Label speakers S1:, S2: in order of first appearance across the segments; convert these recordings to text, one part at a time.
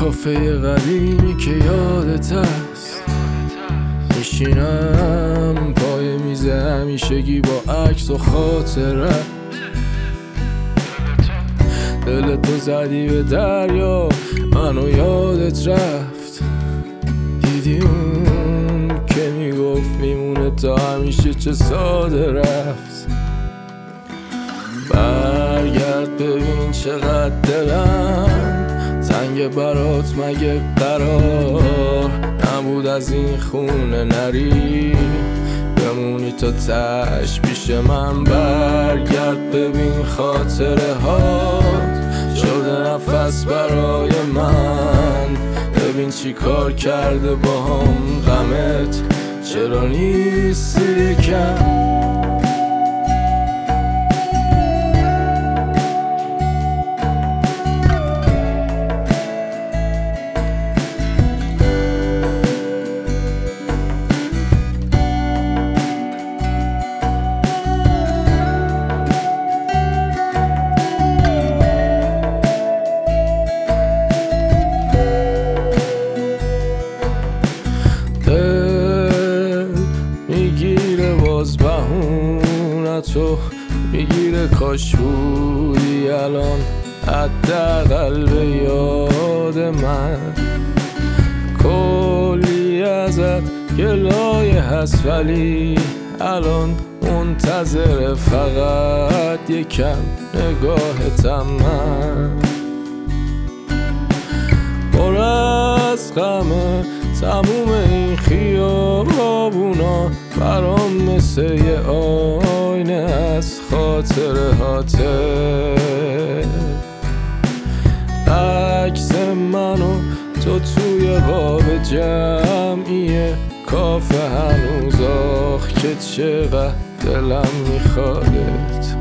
S1: کافه قدیمی که یادت هست، میشینم پای میز همیشگی با عکس و خاطرت. دلتو زدی به دریا، منو یادت رفت. دیدی اون که میگفت میمونه تا همیشه، چه ساده رفت. برگرد ببین چقدر دلم تنگ برات، مگه قرار نبود از این خونه نری بمونی تا تش پیش من؟ برگرد ببین خاطره هات شده نفس برای من. ببین چی کار کرده با هم غمت، چرا نیستی کم؟ میگیره باز بهونتو، میگیره کاش بودی الان حداقل به یاد من. کلی ازت گلایه هست ولی الان منتظر فقط یکم نگاهتم. من پر از غمه تموم این خیابونا، برام مثل یه آینه از خاطرهاته. عکس منو تو توی قاب جمعیه کافه هنوز، آخ که چقدر دلم میخوادت.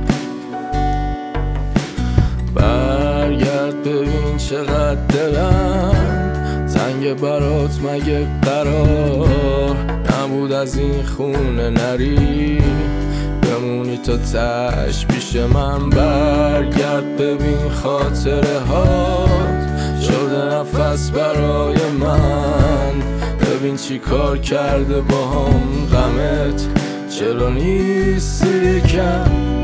S1: برگرد ببین چقدر دلم تنگ برات، مگه قرار نبود از این خونه نری بمونی تا تش پیش من؟ برگرد ببین خاطره هات شده نفس برای من. ببین چی کار کرده با هم غمت، چرا نیستی کم؟